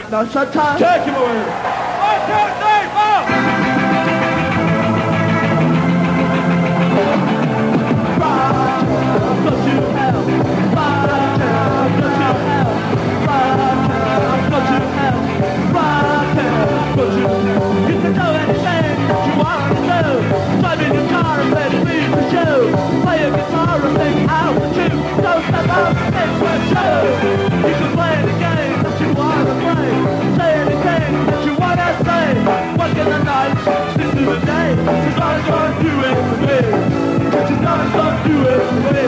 No, sometimes. Take him away. 1, 2, 3, 4. Go to hell. Go to hell. Go to hell. Go to hell. You can do anything that you want to do. Drive in your car and play the music show. Play a guitar and sing out the tune. Don't step out and it's a show. You can play the game that you want to play. Say anything that you want to say. Work in the night, sleep through the day. As long as you do it for me. As long as you do it for me.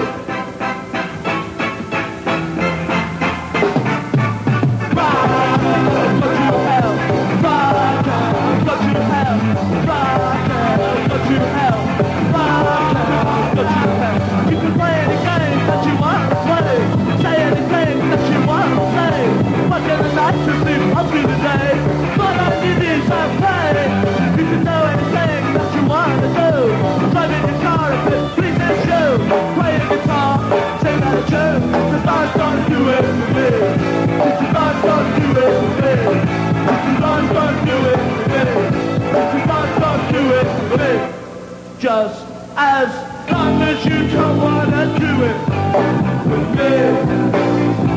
Up to the day, but I did this champagne. You can do anything that you want to do. Drive in your car and please and show. Play a guitar, sing out a tune. The Lord's gonna do it for me. The Lord's gonna do it for me. The Lord's gonna do it for me. The Lord's gonna do it for me. Just as long as you don't wanna do it with me.